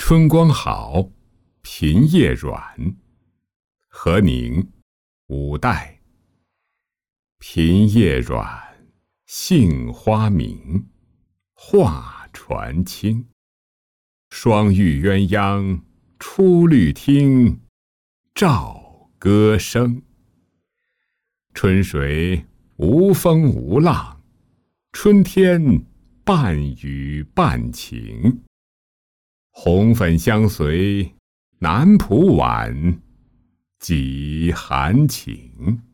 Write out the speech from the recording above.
春光好，平叶软。何宁，五代。平叶软，杏花明，画船轻。双玉鸳鸯出绿汀，照歌声。春水无风无浪，春天半雨半晴。红粉相随，南浦晚，几寒晴。